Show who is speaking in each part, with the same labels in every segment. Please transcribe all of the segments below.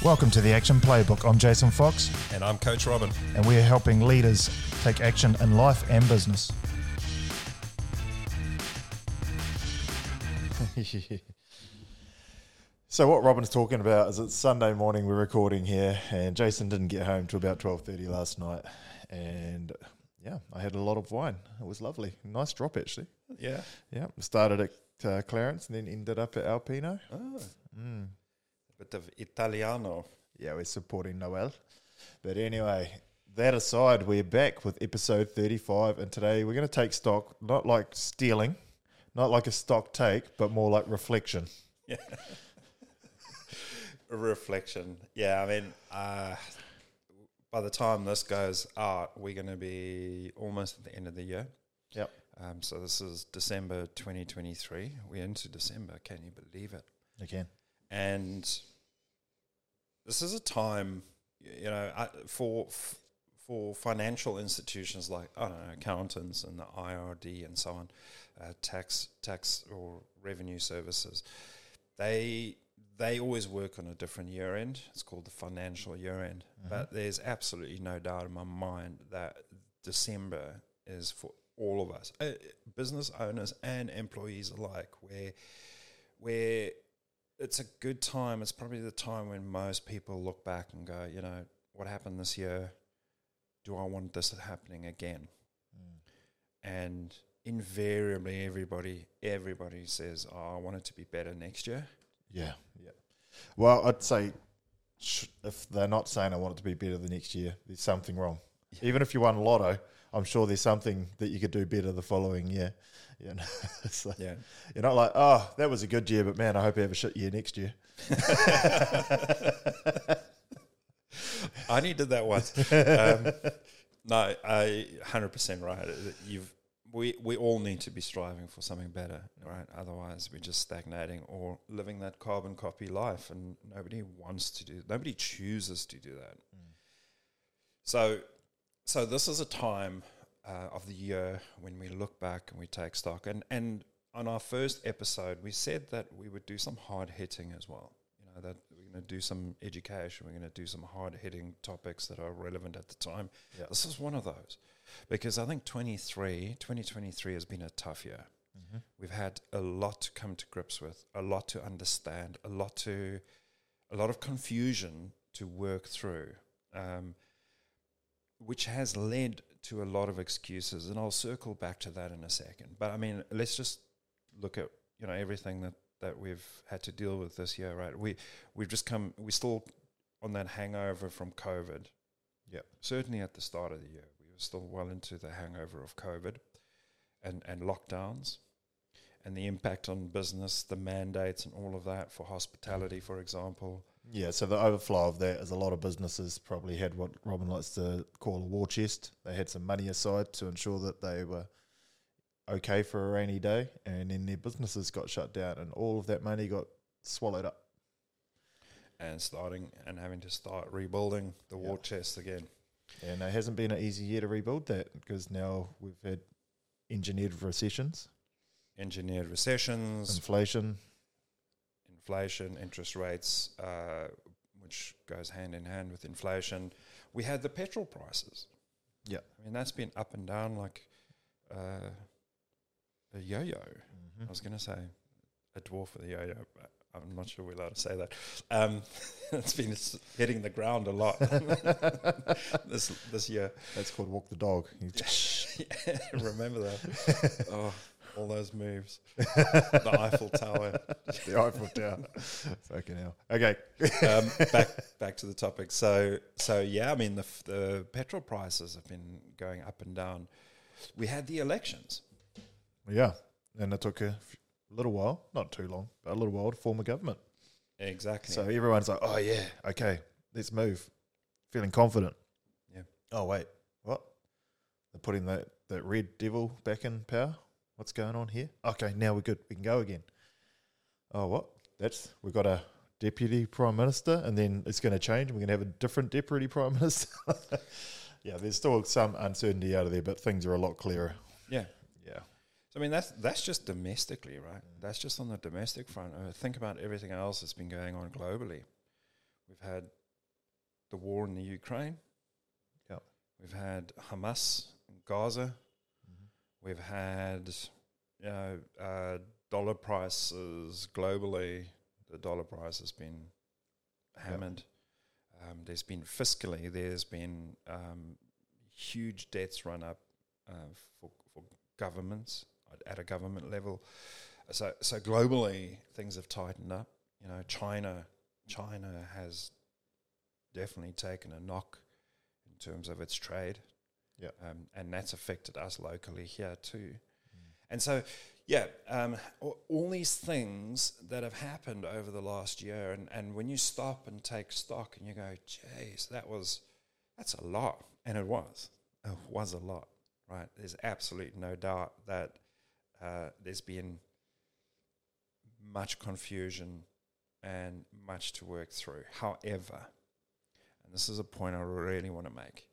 Speaker 1: Welcome to the Action Playbook. I'm Jason Fox.
Speaker 2: And I'm Coach Robin.
Speaker 1: And we're helping leaders take action in life and business.
Speaker 3: So what Robin's talking about is it's Sunday morning, we're recording here, and Jason didn't get home till about 12:30 last night. And yeah, I had a lot of wine. It was lovely. Nice drop, actually.
Speaker 2: Yeah.
Speaker 3: Yeah, started at Clarence and then ended up at Alpino.
Speaker 2: Oh. A bit of Italiano.
Speaker 3: Yeah, we're supporting Noel. But anyway, that aside, we're back with episode 35, and today we're going to take stock, not like stealing, not like a stock take, but more like reflection.
Speaker 2: Yeah. Reflection. Yeah, I mean, by the time this goes out, we're going to be almost at the end of the year.
Speaker 3: Yep.
Speaker 2: So this is December 2023. We're into December. Can you believe it?
Speaker 3: I can.
Speaker 2: And this is a time, you know, for financial institutions like, I don't know, accountants and the IRD and so on, tax or revenue services, they always work on a different year end. It's called the financial year end. Mm-hmm. But there's absolutely no doubt in my mind that December is for all of us, business owners and employees alike, where it's a good time. It's probably the time when most people look back and go, you know, what happened this year? Do I want this happening again? And invariably, everybody says, "Oh, I want it to be better next year."
Speaker 3: Yeah. Well, I'd say if they're not saying I want it to be better the next year, there's something wrong. Yeah. Even if you won Lotto, I'm sure there's something that you could do better the following year. You know, yeah. You're not like, oh, that was a good year, but man, I hope I have a shit year next year.
Speaker 2: I only did that once. No, 100% right. We all need to be striving for something better, right? Otherwise, we're just stagnating or living that carbon copy life, and nobody chooses to do that. So this is a time of the year when we look back and we take stock. And on our first episode, we said that we would do some hard hitting as well. You know, that we're going to do some education. We're going to do some hard hitting topics that are relevant at the time. Yeah. This is one of those, because I think 2023 has been a tough year. Mm-hmm. We've had a lot to come to grips with, a lot to understand, a lot of confusion to work through, which has led to a lot of excuses, and I'll circle back to that in a second. But I mean, let's just look at, you know, everything that we've had to deal with this year, right? We're still on that hangover from COVID. Yeah. Certainly at the start of the year, we were still well into the hangover of COVID and lockdowns and the impact on business, the mandates and all of that for hospitality, for example.
Speaker 3: Yeah, so the overflow of that is a lot of businesses probably had what Robin likes to call a war chest. They had some money aside to ensure that they were okay for a rainy day, and then their businesses got shut down and all of that money got swallowed up.
Speaker 2: And having to start rebuilding the war chest again.
Speaker 3: And it hasn't been an easy year to rebuild that, because now we've had engineered recessions, inflation, interest rates, which goes hand in hand with inflation. We had the petrol prices. Yeah. I mean, that's been up and down like a yo-yo. Mm-hmm. I was going to say a dwarf with a yo-yo, but I'm not sure we're allowed to say that. It's been hitting the ground a lot this year. That's called walk the dog.
Speaker 2: Yeah, remember that. Oh, all those moves. The Eiffel Tower.
Speaker 3: The Eiffel Tower. Fucking hell. Okay.
Speaker 2: Back to the topic. So yeah, I mean, the petrol prices have been going up and down. We had the elections.
Speaker 3: Yeah. And it took a little while, not too long, but a little while to form a government.
Speaker 2: Exactly.
Speaker 3: So everyone's like, oh yeah, okay, let's move. Feeling confident.
Speaker 2: Yeah.
Speaker 3: Oh wait, what? They're putting that red devil back in power? What's going on here? Okay, now we're good. We can go again. Oh, what? We've got a deputy prime minister, and then it's going to change. We're going to have a different deputy prime minister. Yeah, there's still some uncertainty out of there, but things are a lot clearer.
Speaker 2: Yeah. So, I mean, that's just domestically, right? That's just on the domestic front. Think about everything else that's been going on globally. We've had the war in the Ukraine.
Speaker 3: Yep.
Speaker 2: We've had Hamas in Gaza. We've had, dollar prices globally. The dollar price has been hammered. There's been fiscally, there's been huge debts run up for governments at a government level. So globally, things have tightened up. China has definitely taken a knock in terms of its trade.
Speaker 3: Yeah.
Speaker 2: And that's affected us locally here too. And so, all these things that have happened over the last year, and when you stop and take stock and you go, geez, that's a lot. And it was a lot, right? There's absolutely no doubt that there's been much confusion and much to work through. However, and this is a point I really want to make,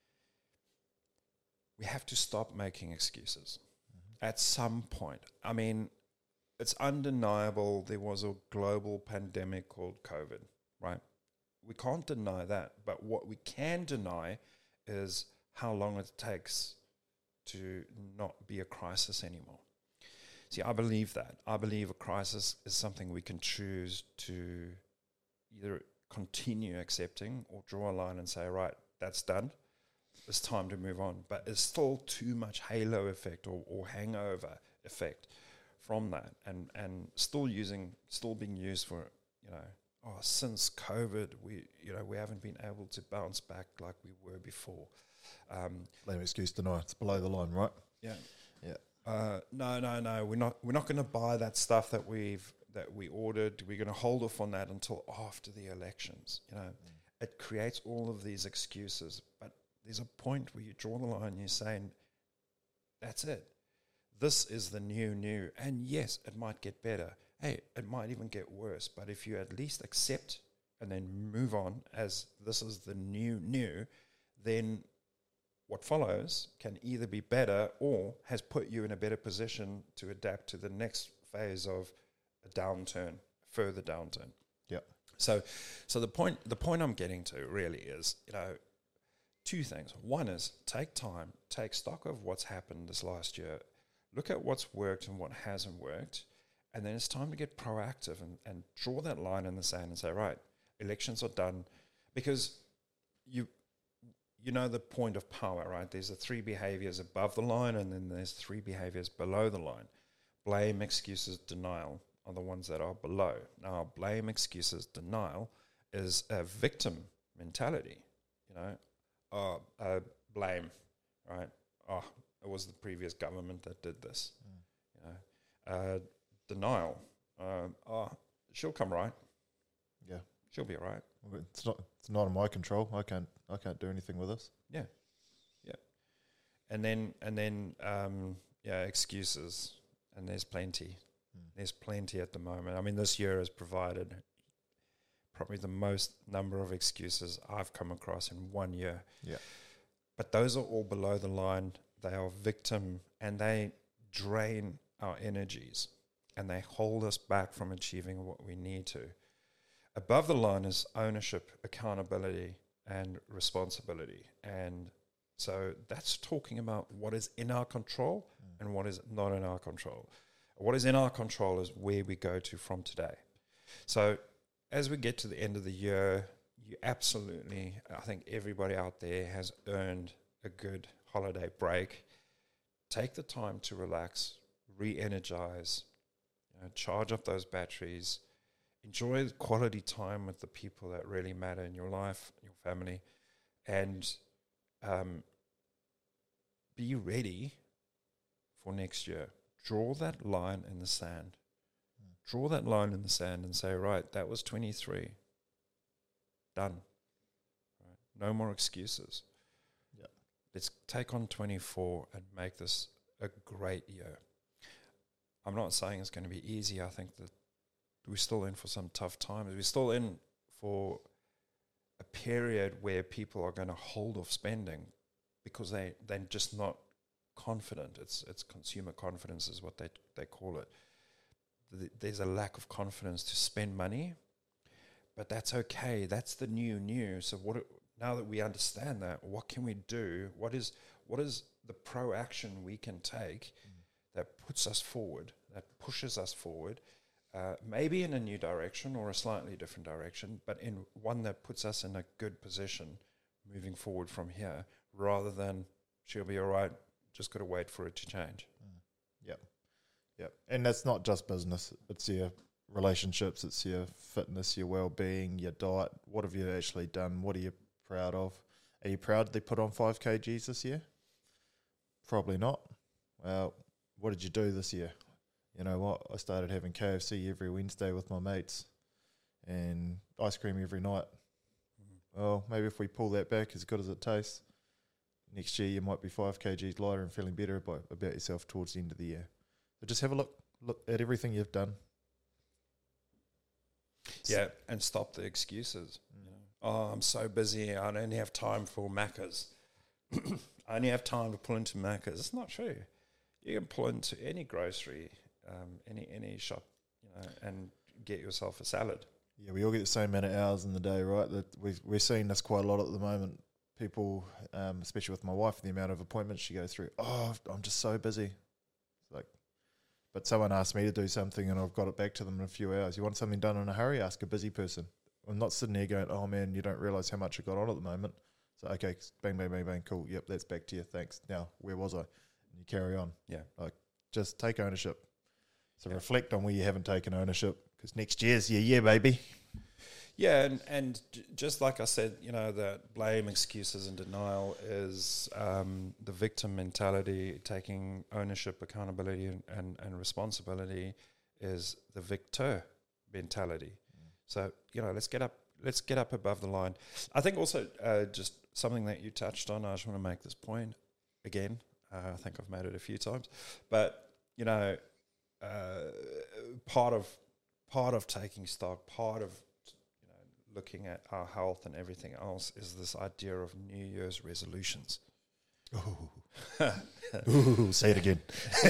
Speaker 2: we have to stop making excuses at some point. I mean, it's undeniable there was a global pandemic called COVID, right? We can't deny that. But what we can deny is how long it takes to not be a crisis anymore. See, I believe that. I believe a crisis is something we can choose to either continue accepting or draw a line and say, right, that's done. It's time to move on. But it's still too much halo effect or hangover effect from that, and still being used for, since COVID, we haven't been able to bounce back like we were before.
Speaker 3: Lame excuse deny. It's below the line, right?
Speaker 2: Yeah.
Speaker 3: Yeah.
Speaker 2: No. We're not going to buy that stuff that we ordered. We're going to hold off on that until after the elections. It creates all of these excuses, but there's a point where you draw the line and you're saying, that's it. This is the new. And yes, it might get better. Hey, it might even get worse. But if you at least accept and then move on as this is the new, then what follows can either be better or has put you in a better position to adapt to the next phase of a downturn, further downturn.
Speaker 3: Yeah.
Speaker 2: So the point I'm getting to really is, two things. One is take time, take stock of what's happened this last year, look at what's worked and what hasn't worked, and then it's time to get proactive and draw that line in the sand and say, right, elections are done, because you know the point of power, right? There's the three behaviors above the line, and then there's three behaviors below the line. Blame, excuses, denial are the ones that are below. Now, blame, excuses, denial is a victim mentality, blame, right? Oh, it was the previous government that did this. Denial. She'll come right.
Speaker 3: Yeah,
Speaker 2: she'll be all right.
Speaker 3: It's not in my control. I can't do anything with this.
Speaker 2: Yeah. And then excuses, and there's plenty. There's plenty at the moment. I mean, this year has provided probably the most number of excuses I've come across in 1 year.
Speaker 3: Yeah.
Speaker 2: But those are all below the line. They are victim, and they drain our energies, and they hold us back from achieving what we need to. Above the line is ownership, accountability, and responsibility. And so that's talking about what is in our control and what is not in our control. What is in our control is where we go to from today. So as we get to the end of the year, you absolutely, I think everybody out there has earned a good holiday break. Take the time to relax, re-energize, charge up those batteries, enjoy quality time with the people that really matter in your life, your family, and be ready for next year. Draw that line in the sand. Draw that line in the sand and say, right, that was 23. Done. Right. No more excuses.
Speaker 3: Yeah.
Speaker 2: Let's take on 24 and make this a great year. I'm not saying it's going to be easy. I think that we're still in for some tough times. We're still in for a period where people are going to hold off spending because they're just not confident. It's consumer confidence is what they call it. There's a lack of confidence to spend money, but that's okay. That's the new. So now that we understand that, what can we do? What is the pro-action we can take that puts us forward, that pushes us forward, maybe in a new direction or a slightly different direction, but in one that puts us in a good position moving forward from here, rather than she'll be all right, just got to wait for it to change.
Speaker 3: Yep. And that's not just business. It's your relationships, it's your fitness, your well-being, your diet. What have you actually done? What are you proud of? Are you proud they put on 5 kgs this year? Probably not. Well, what did you do this year? You know what? I started having KFC every Wednesday with my mates and ice cream every night. Well, maybe if we pull that back, as good as it tastes, next year you might be 5 kgs lighter and feeling better about yourself towards the end of the year. So just have a look at everything you've done.
Speaker 2: Yeah, and stop the excuses. You know, oh, I'm so busy, I only have time for Macca's. I only have time to pull into Macca's. It's not true. You can pull into any grocery, any shop, you know, and get yourself a salad.
Speaker 3: Yeah, we all get the same amount of hours in the day, right? That we're seeing this quite a lot at the moment. People, especially with my wife, the amount of appointments she goes through. Oh, I'm just so busy. Like, but someone asked me to do something and I've got it back to them in a few hours. You want something done in a hurry? Ask a busy person. I'm not sitting there going, oh man, you don't realise how much I got on at the moment. So, okay, bang, bang, bang, bang, cool. Yep, that's back to you. Thanks. Now, where was I? And you carry on.
Speaker 2: Yeah.
Speaker 3: Like, just take ownership. So reflect on where you haven't taken ownership, because next year's your year, baby.
Speaker 2: Yeah, and just like I said, you know, that blame, excuses, and denial is the victim mentality. Taking ownership, accountability, and responsibility is the victor mentality. So, you know, let's get up above the line. I think also just something that you touched on, I just want to make this point again. I think I've made it a few times, but you know, part of taking stock, part of looking at our health and everything else is this idea of New Year's resolutions.
Speaker 3: Ooh, say it again.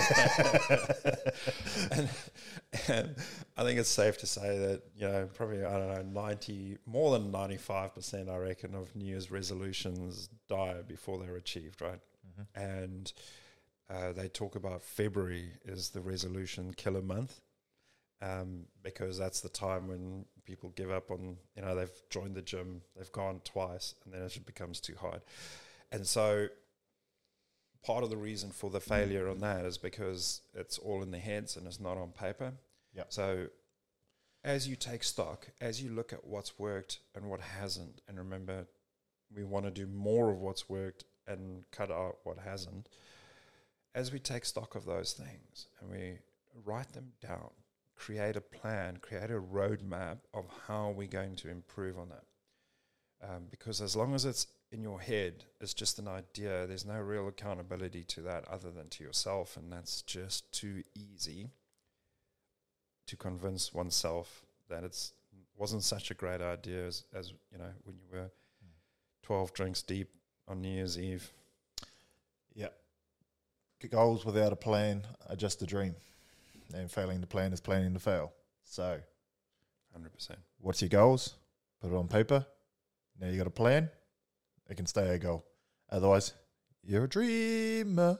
Speaker 2: and I think it's safe to say that, you know, probably, I don't know, more than 95%, I reckon, of New Year's resolutions die before they're achieved, right? Mm-hmm. And they talk about February is the resolution killer month. Because that's the time when people give up on, you know, they've joined the gym, they've gone twice, and then it becomes too hard. And so part of the reason for the failure on that is because it's all in the heads and it's not on paper.
Speaker 3: Yep.
Speaker 2: So as you take stock, as you look at what's worked and what hasn't, and remember, we want to do more of what's worked and cut out what hasn't, as we take stock of those things and we write them down, create a plan, create a roadmap of how we're going to improve on that. Because as long as it's in your head, it's just an idea, there's no real accountability to that other than to yourself, and that's just too easy to convince oneself that it wasn't such a great idea as you know, when you were 12 drinks deep on New Year's Eve.
Speaker 3: Yeah. Goals without a plan are just a dream. And failing to plan is planning to fail. So,
Speaker 2: 100%.
Speaker 3: What's your goals? Put it on paper. Now you got a plan. It can stay a goal. Otherwise, you're a dreamer.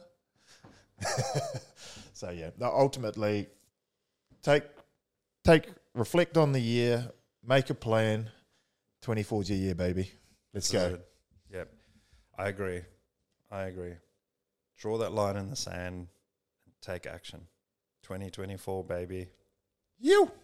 Speaker 3: So yeah, ultimately, reflect on the year, make a plan. 24's your year, baby. Let's go.
Speaker 2: Yep, I agree. Draw that line in the sand and take action. 2024, baby.
Speaker 3: You.